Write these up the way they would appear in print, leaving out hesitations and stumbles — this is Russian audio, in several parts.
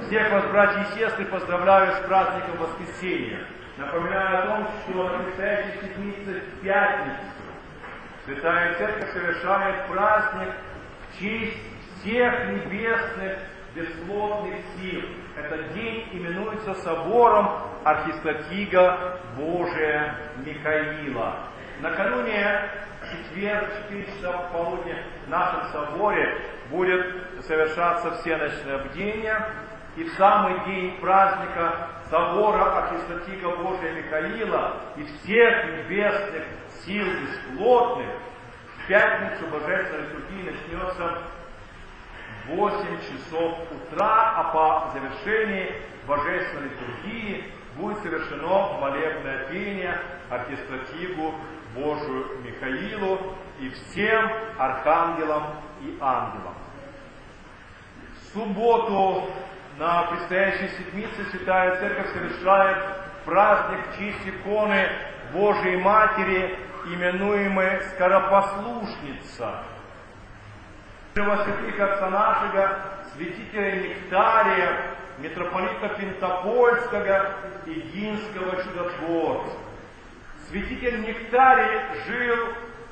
Всех вас, братья и сестры, поздравляю с праздником Воскресения. Напоминаю о том, что на предстоящей седмице в пятницу Святая Церковь совершает праздник в честь всех небесных бесплотных сил. Этот день именуется собором Архистратига Божия Михаила. Накануне четверг, 4 часа пополудни в нашем соборе будет совершаться всеночное бдение. И в самый день праздника собора Архистратига Божия Михаила и всех небесных сил бесплотных в пятницу Божественной литургии начнется в 8 часов утра, а по завершении Божественной литургии будет совершено молебное пение Архистратигу Божию Михаилу и всем архангелам и ангелам. В субботу на предстоящей седмице Святая Церковь совершает праздник в честь иконы Божией Матери, именуемой Скоропослушница. Святых отца нашего, святителя Нектария, митрополита Пентопольского и Гинского чудотворца. Святитель Нектарий жил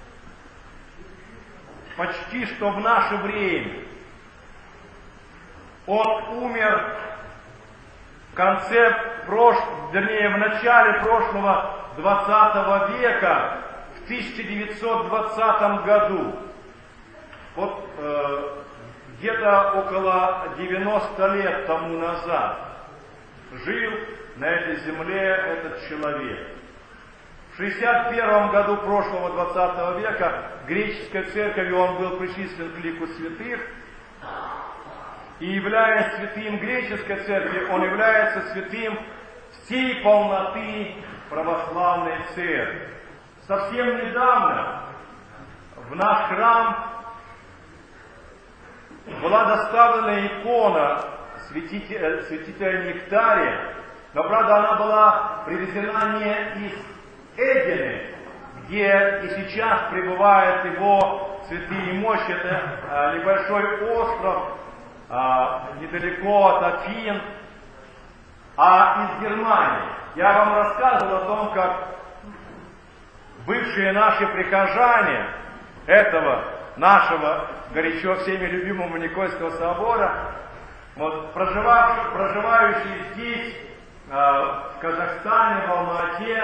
почти что в наше время. Он умер в начале прошлого 20 века, в 1920 году. Вот где-то около 90 лет тому назад жил на этой земле этот человек. В 61 году прошлого 20 века греческой церковью он был причислен к лику святых. И являясь святым греческой церкви, он является святым всей полноты православной церкви. Совсем недавно в наш храм была доставлена икона святителя Нектария, но, правда, она была привезена не из Эдины, где и сейчас пребывают его святые мощи. Это небольшой остров недалеко от Афин, а из Германии. Я вам рассказывал о том, как бывшие наши прихожане этого нашего горячо всеми любимого Никольского собора, вот, проживающие здесь, в Казахстане, в Алма-Ате,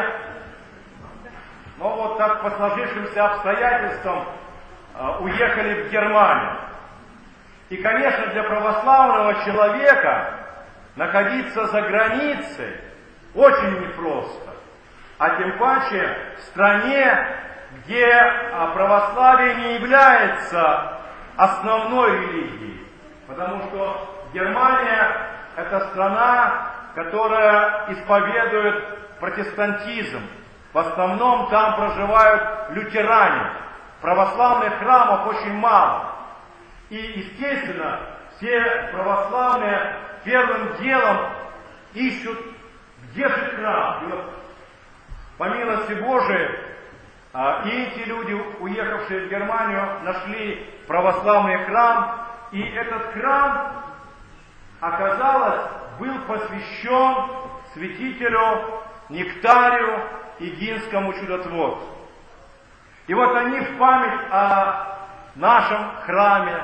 но вот так по сложившимся обстоятельствам уехали в Германию. И, конечно, для православного человека находиться за границей очень непросто. А тем паче в стране, где православие не является основной религией. Потому что Германия – это страна, которая исповедует протестантизм. В основном там проживают лютеране. Православных храмов очень мало. И, естественно, все православные первым делом ищут, где же храм. И вот, по милости Божией, и эти люди, уехавшие в Германию, нашли православный храм. И этот храм, оказалось, был посвящен святителю Нектарию и Гинскому чудотворцу. И вот они в память о нашем храме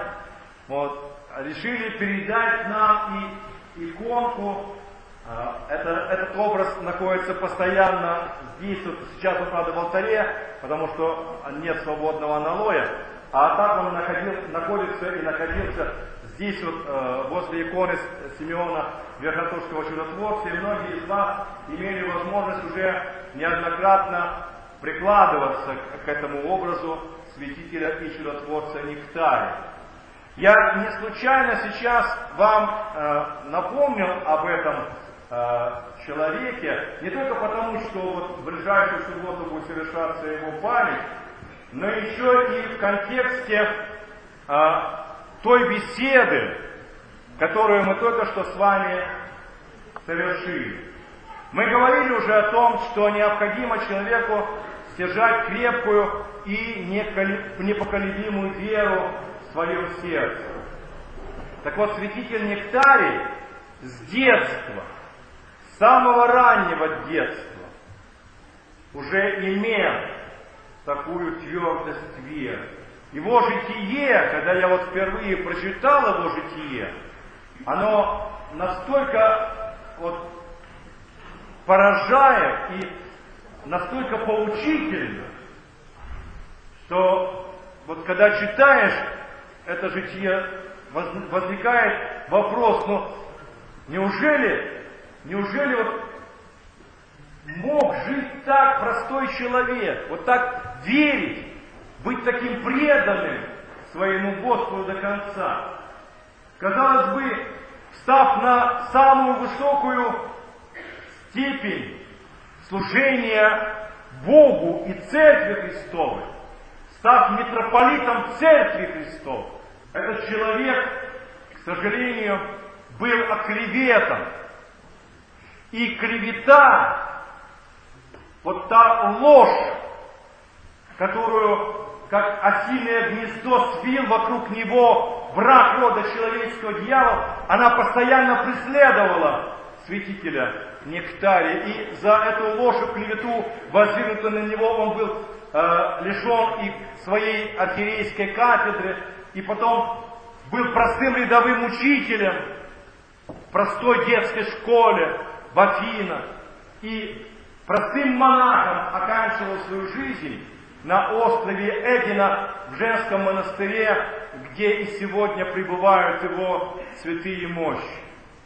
решили передать нам и иконку. Этот образ находится постоянно здесь, вот сейчас он, правда, в алтаре, потому что нет свободного аналоя, а так он находился здесь вот возле иконы Симеона Верхотурского чудотворца, и многие из вас имели возможность уже неоднократно прикладываться к этому образу святителя и чудотворца Нектария. Я не случайно сейчас вам напомнил об этом человеке, не только потому, что вот в ближайшую субботу будет совершаться его память, но еще и в контексте той беседы, которую мы только что с вами совершили. Мы говорили уже о том, что необходимо человеку стяжать крепкую и непоколебимую веру в своем сердце. Так вот, святитель Нектарий с детства, с самого раннего детства, уже имел такую твердость веры. Его житие, когда я вот впервые прочитал его житие, оно настолько вот поражает и настолько поучительно, что вот когда читаешь это житие, возникает вопрос, ну неужели вот мог жить так простой человек, вот так верить, быть таким преданным своему Господу до конца? Казалось бы, встав на самую высокую степень служения Богу и Церкви Христовой, став митрополитом Церкви Христовой, этот человек, к сожалению, был оклеветан. И клевета, вот та ложь, которую, как осиное гнездо, свил вокруг него враг рода человеческого, дьявол, она постоянно преследовала святителя Нектария. И за эту ложь и клевету, воздвигнутую на него, он был лишен и своей архиерейской кафедры, и потом был простым рядовым учителем в простой детской школе в Афинах. И простым монахом оканчивал свою жизнь на острове Эгина в женском монастыре, где и сегодня пребывают его святые мощи.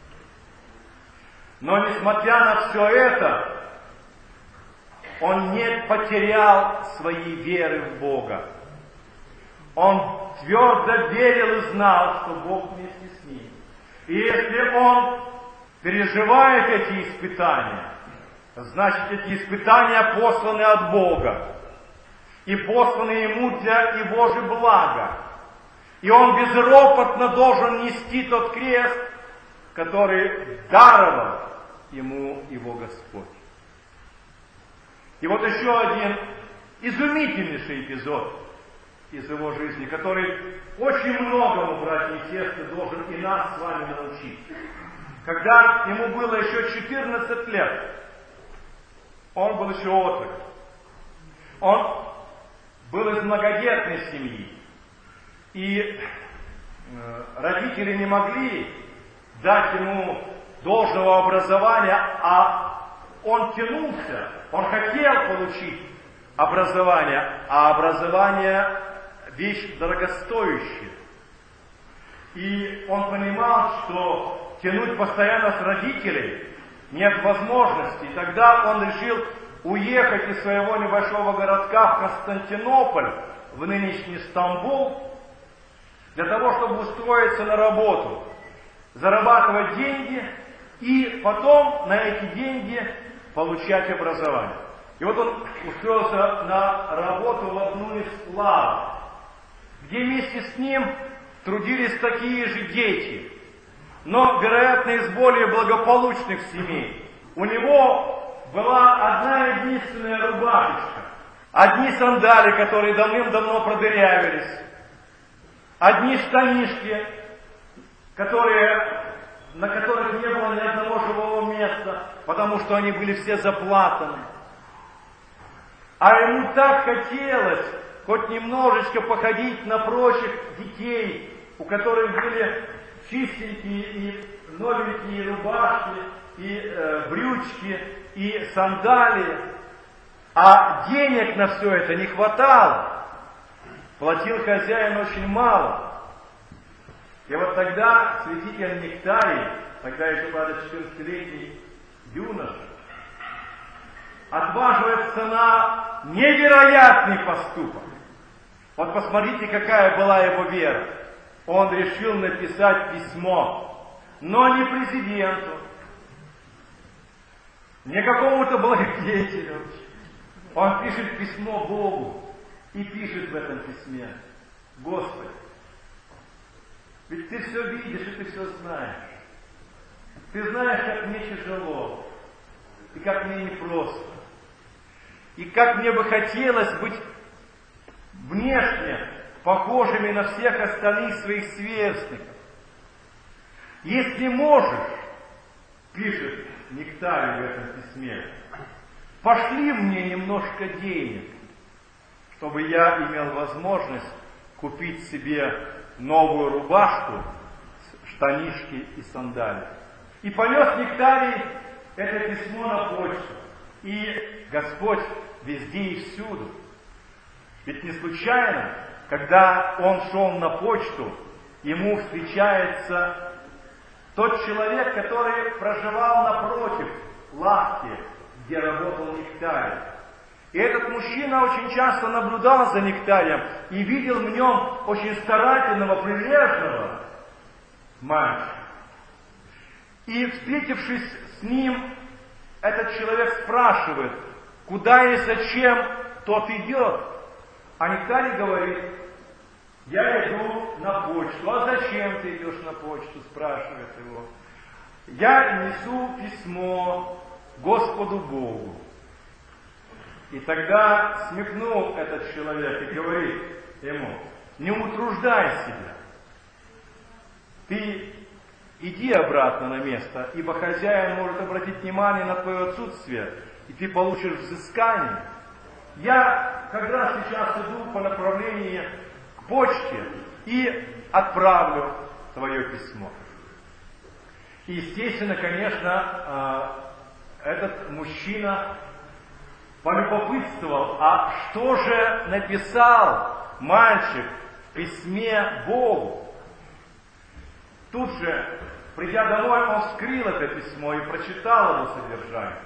Но несмотря на все это, он не потерял своей веры в Бога. Он твердо верил и знал, что Бог вместе с ним. И если он переживает эти испытания, значит, эти испытания посланы от Бога. И посланы ему для его же блага. И он безропотно должен нести тот крест, который даровал ему его Господь. И вот еще один изумительнейший эпизод из его жизни, который очень многому, братья и сестры, должен и нас с вами научить. Когда ему было еще 14 лет, он был еще отрок. Он был из многодетной семьи. И родители не могли дать ему должного образования, а он тянулся, он хотел получить образование, а образование – вещь дорогостоящая. И он понимал, что тянуть постоянно с родителей нет возможности. И тогда он решил уехать из своего небольшого городка в Константинополь, в нынешний Стамбул, для того, чтобы устроиться на работу, зарабатывать деньги и потом на эти деньги получать образование. И вот он устроился на работу в одну из лавок, где вместе с ним трудились такие же дети, но, вероятно, из более благополучных семей. У него была одна единственная рубашечка, одни сандали, которые давным-давно продырявились, одни штанишки, на которых не было ни одного живого места, потому что они были все заплатаны. А ему так хотелось хоть немножечко походить на прочих детей, у которых были чистенькие и новенькие рубашки, и брючки, и сандалии. А денег на все это не хватало. Платил хозяин очень мало. И вот тогда святитель Нектарий, тогда еще, правда, 14-летний юноша, отваживается на невероятный поступок. Вот посмотрите, какая была его вера. Он решил написать письмо, но не президенту, не какому-то благодетелю. Он пишет письмо Богу и пишет в этом письме: Господи, ведь Ты все видишь и Ты все знаешь. Ты знаешь, как мне тяжело, и как мне непросто, и как мне бы хотелось быть внешне похожими на всех остальных своих сверстников. Если можешь, пишет Нектарий в этом письме: «Пошли мне немножко денег, чтобы я имел возможность купить себе новую рубашку, штанишки и сандалии». И понес Нектарий это письмо на почту. И Господь везде и всюду. Ведь не случайно, когда он шел на почту, ему встречается тот человек, который проживал напротив лавки, где работал Нектарий. И этот мужчина очень часто наблюдал за Нектарием и видел в нем очень старательного, прилежного мальчика. И, встретившись с ним, этот человек спрашивает, куда и зачем тот идет. А Нектарий говорит: я иду на почту. А зачем ты идешь на почту? Спрашивает его. Я несу письмо Господу Богу. И тогда смехнул этот человек и говорит ему: не утруждай себя. Ты иди обратно на место, ибо хозяин может обратить внимание на твое отсутствие, и ты получишь взыскание. Я как раз сейчас иду по направлению к почте и отправлю твое письмо. И, естественно, конечно, этот мужчина полюбопытствовал, а что же написал мальчик в письме Богу? Тут же, придя домой, он вскрыл это письмо и прочитал его содержание.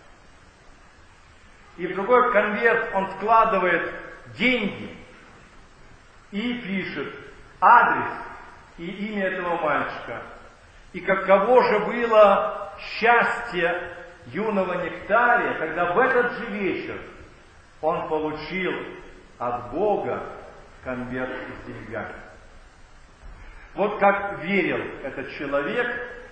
И в другой конверт он вкладывает деньги и пишет адрес и имя этого мальчика. И каково же было счастье юного Нектария, когда в этот же вечер он получил от Бога конверт с деньгами. Вот как верил этот человек,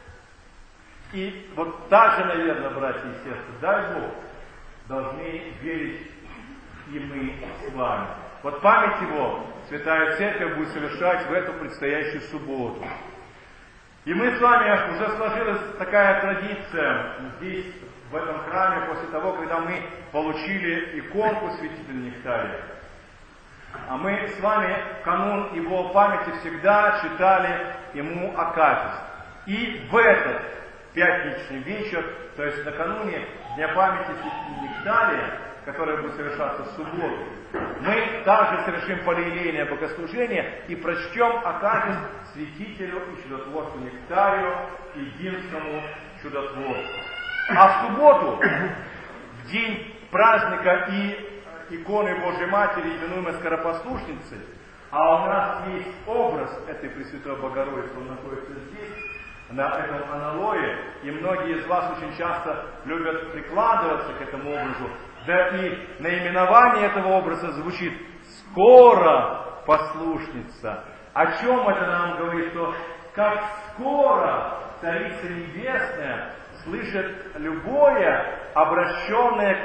и вот так же, наверное, братья и сестры, дай Бог, должны верить и мы с вами. Вот память его Святая Церковь будет совершать в эту предстоящую субботу. И мы с вами, уже сложилась такая традиция здесь, в этом храме, после того, когда мы получили иконку святителя Нектария. А мы с вами в канун его памяти всегда читали ему акафист. И в этот пятничный вечер, то есть накануне Дня памяти святителя Нектария, который будет совершаться в субботу, мы также совершим полиелейное богослужение и прочтем акафист святителю и чудотворцу Нектарию, единственному чудотворцу. А в субботу, в день праздника и иконы Божьей Матери, именуемой Скоропослушницей, а у нас есть образ этой Пресвятой Богородицы, он находится здесь, на этом аналое, и многие из вас очень часто любят прикладываться к этому образу, да и наименование этого образа звучит «Скоро послушница». О чем это нам говорит? Что как скоро Царица Небесная слышит любое обращенную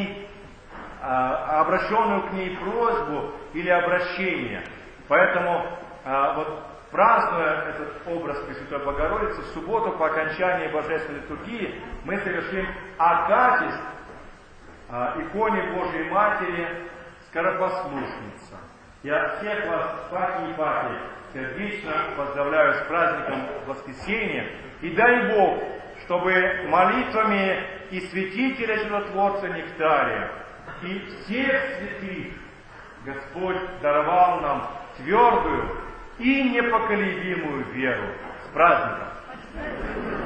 к ней просьбу или обращение. Поэтому вот празднуя этот образ Пресвятой Богородицы, в субботу по окончании Божественной литургии мы совершим акафист иконе Божьей Матери Скоропослушница. Я всех вас, Паки и Паки, сердечно поздравляю с праздником Воскресения. И дай Бог, чтобы молитвами и святителя чудотворца Нектария, и всех святых Господь даровал нам твердую и непоколебимую веру. С праздником!